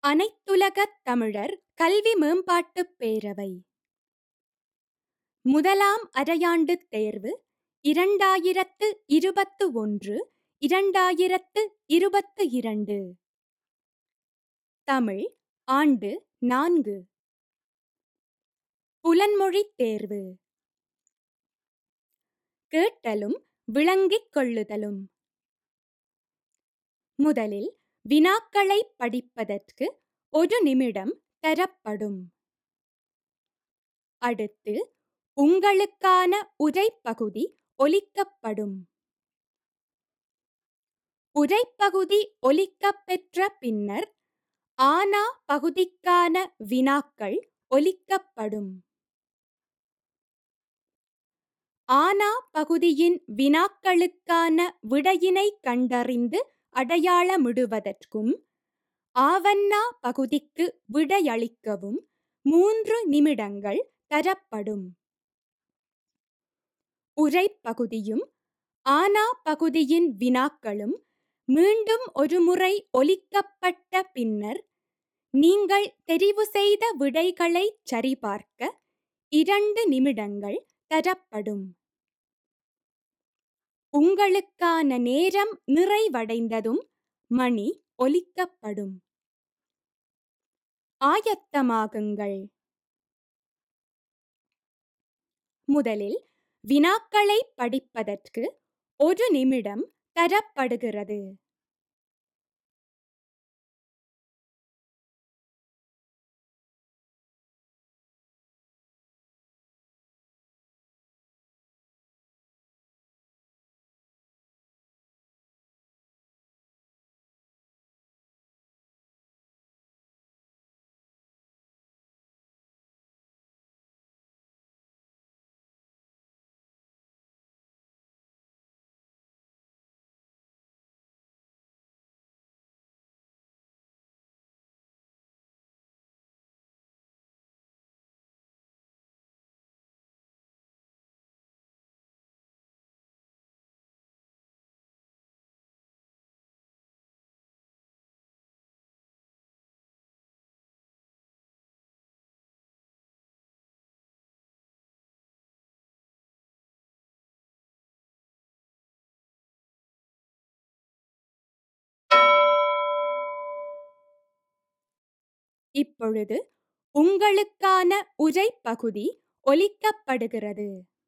அனைத்துலகத் தமிழர் கல்வி மேம்பாட்டுப் பேரவை முதலாம் அரையாண்டுத் தேர்வு 2021 2022 தமிழ் ஆண்டு 4 புலன்மொழித் தேர்வு கேட்டலும் விளங்கிக் கொள்ளுதலும். முதலில் வினாக்களைப் படிப்பதற்கு 1 நிமிடம் தரப்படும். அடுத்து உங்களுக்கான உரைப்பகுதி ஒலிக்கப்படும். உரைப்பகுதி ஒலிக்கப்பெற்ற பின்னர் ஆனா பகுதிக்கான வினாக்கள் ஒலிக்கப்படும். ஆனா பகுதியின் வினாக்களுக்கான விடையினை கண்டறிந்து அடையாளமிடுவதற்கும் ஆவண்ணா பகுதிக்கு விடையளிக்கவும் 3 நிமிடங்கள் தரப்படும். உரைப்பகுதியும் ஆனா பகுதியின் வினாக்களும் மீண்டும் ஒருமுறை ஒலிக்கப்பட்ட பின்னர் நீங்கள் தெரிவு செய்த விடைகளைச் சரிபார்க்க 2 நிமிடங்கள் தரப்படும். உங்களுக்கான நேரம் நிறைவடைந்ததும் மணி ஒலிக்கப்படும். ஆயத்தமாகுங்கள். முதலில் வினாக்களை படிப்பதற்கு 1 நிமிடம் தரப்படுகிறது. இப்பொழுது உங்களுக்கான உரைப்பகுதி ஒலிக்கப்படுகிறது.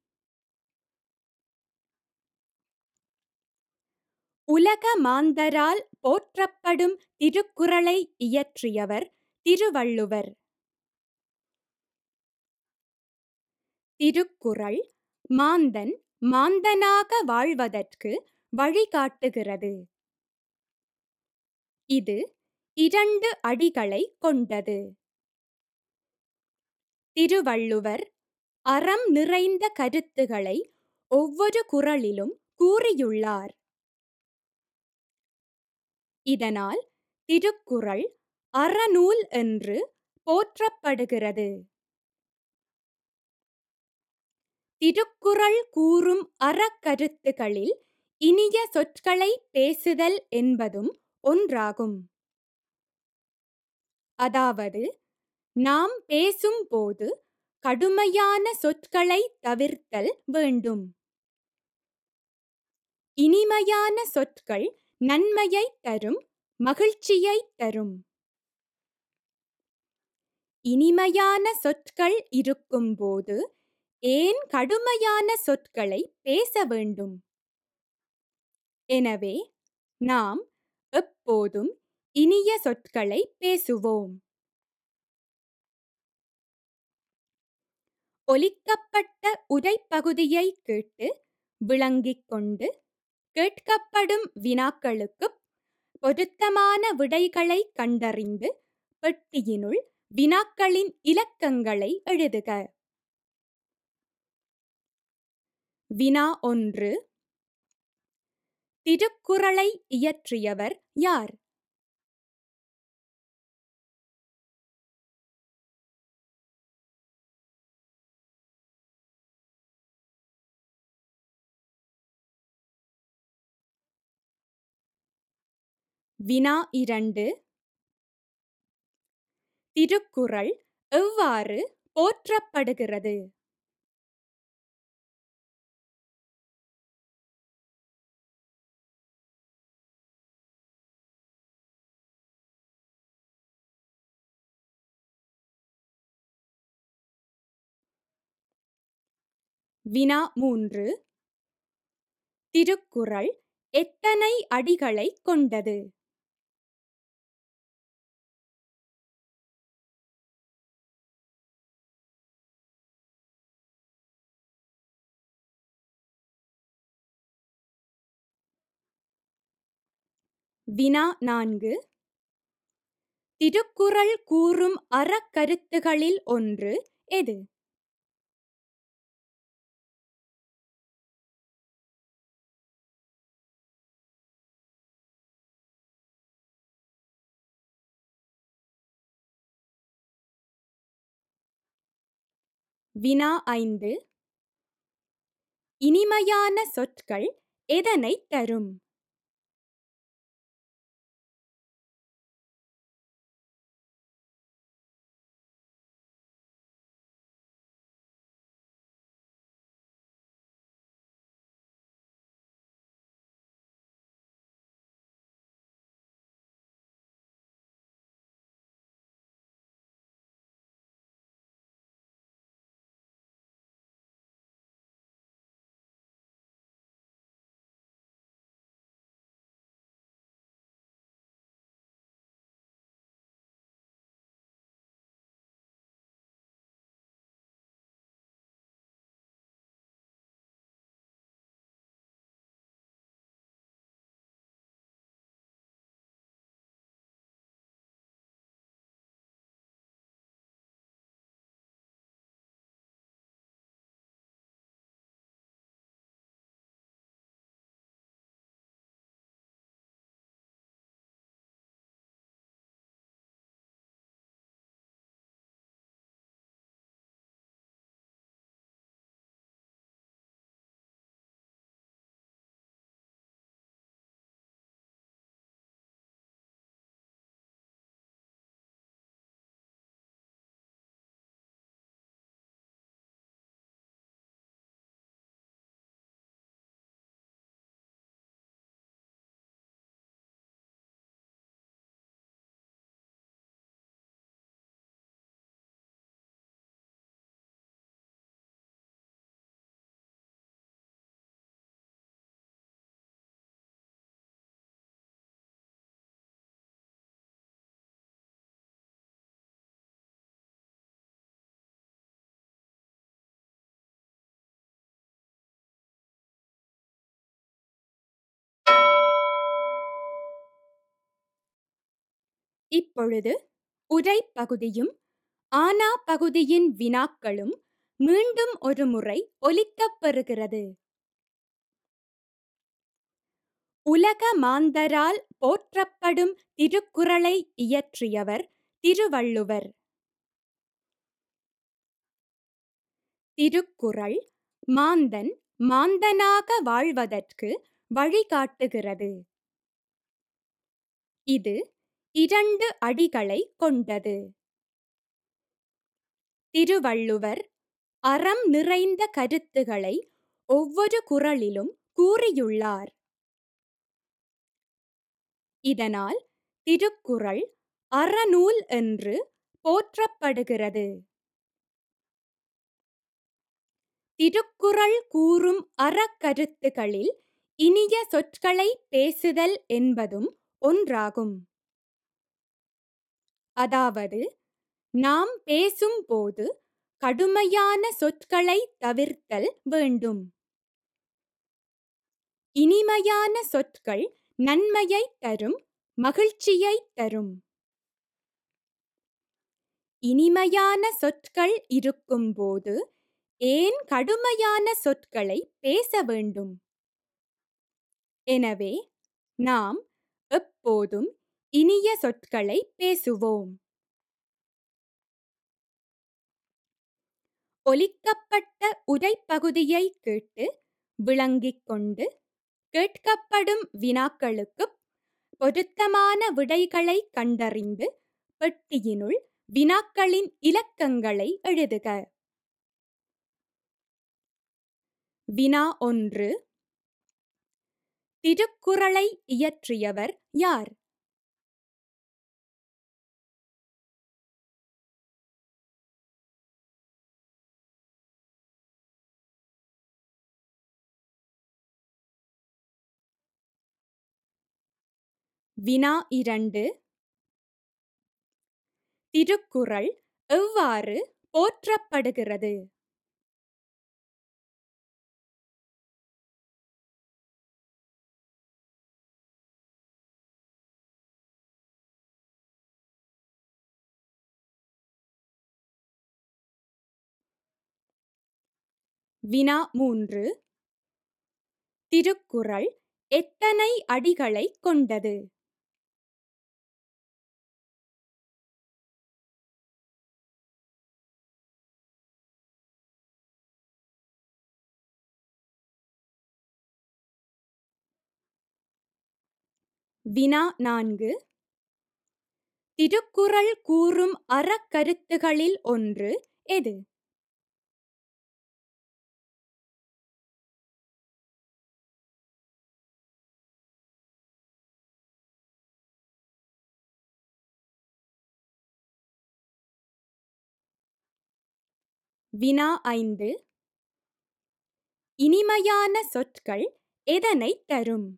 உலக மாந்தரால் போற்றப்படும் திருக்குறளை இயற்றியவர் திருவள்ளுவர். திருக்குறள் மாந்தன் மாந்தனாக வாழ்வதற்கு வழிகாட்டுகிறது. இது 2 அடிகளை கொண்டது. திருவள்ளுவர் அறம் நிறைந்த கருத்துகளை ஒவ்வொரு குறளிலும் கூறியுள்ளார். இதனால் திருக்குறள் அறநூல் என்று போற்றப்படுகிறது. திருக்குறள் கூறும் அறக்கருத்துகளில் இனிய சொற்களை பேசுதல் என்பதும் ஒன்றாகும். அதாவது நாம் பேசும்போது கடுமையான சொற்களை தவிர்த்தல் வேண்டும். இனிமையான சொற்கள் நன்மையை தரும், மகிழ்ச்சியை தரும். இனிமையான சொற்கள் இருக்கும்போது ஏன் கடுமையான சொற்களை பேச வேண்டும்? எனவே நாம் எப்போதும் இனிய சொற்களை பேசுவோம். ஒலிக்கப்பட்ட உரைப்பகுதியை கேட்டு விளங்கிக் கொண்டு கேட்கப்படும் வினாக்களுக்கு பொருத்தமான விடைகளை கண்டறிந்து பெட்டியினுள் வினாக்களின் இலக்கங்களை எழுதுக. வினா 1. திருக்குறளை இயற்றியவர் யார்? வினா 2. திருக்குறள் எவ்வாறு போற்றப்படுகிறது? வினா 3. திருக்குறள் எத்தனை அடிகளைக் கொண்டது? வினா 4. திருக்குறள் கூறும் அறக்கருத்துகளில் ஒன்று எது? வினா 5. இனிமையான சொற்கள் எதனைத் தரும்? இப்பொழுது உரை பகுதியும் ஆனா பகுதியின் வினாக்களும் மீண்டும் ஒரு முறை ஒலிக்கப் பெறுகிறது. உலக மாந்தரால் போற்றப்படும் திருக்குறளை இயற்றியவர் திருவள்ளுவர். திருக்குறள் மாந்தன் மாந்தனாக வாழ்வதற்கு வழிகாட்டுகிறது. இது 2 அடிகளை கொண்டது. திருவள்ளுவர் அறம் நிறைந்த கருத்துகளை ஒவ்வொரு குறளிலும் கூறியுள்ளார். இதனால் திருக்குறள் அறநூல் என்று போற்றப்படுகிறது. திருக்குறள் கூறும் அறக்கருத்துகளில் இனிய சொற்களை பேசுதல் என்பதும் ஒன்றாகும். அதாவது நாம் பேசும்போது கடுமையான சொற்களை தவிர்த்தல் வேண்டும். இனிமையான சொற்கள் நன்மையை தரும், மகிழ்ச்சியை தரும். இனிமையான சொற்கள் இருக்கும்போது ஏன் கடுமையான சொற்களை பேச வேண்டும்? எனவே நாம் எப்போதும் இனிய சொற்களை பேசுவோம். ஒலிக்கப்பட்ட உரைப்பகுதியை கேட்டு விளங்கிக் கொண்டு கேட்கப்படும் வினாக்களுக்கு பொருத்தமான விடைகளை கண்டறிந்து பெட்டியினுள் வினாக்களின் இலக்கங்களை எழுதுக. வினா 1. திருக்குறளை இயற்றியவர் யார்? வினா 2. திருக்குறள் எவ்வாறு போற்றப்படுகிறது? வினா 3. திருக்குறள் எத்தனை அடிகளைக் கொண்டது? வினா 4. திருக்குறள் கூறும் அறக்கருத்துகளில் ஒன்று எது? வினா 5. இனிமையான சொற்கள் எதனைத் தரும்?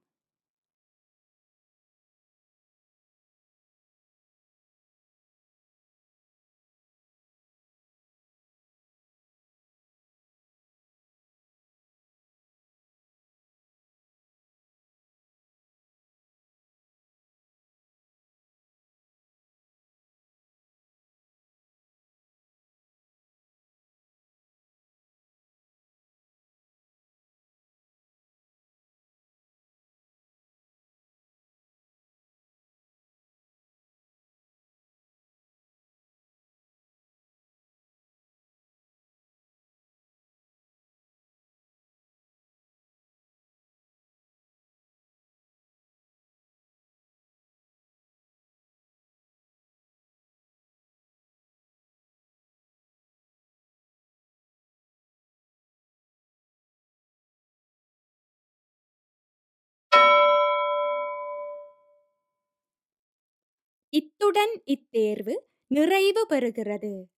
இத்துடன் இத்தேர்வு நிறைவு பெறுகிறது.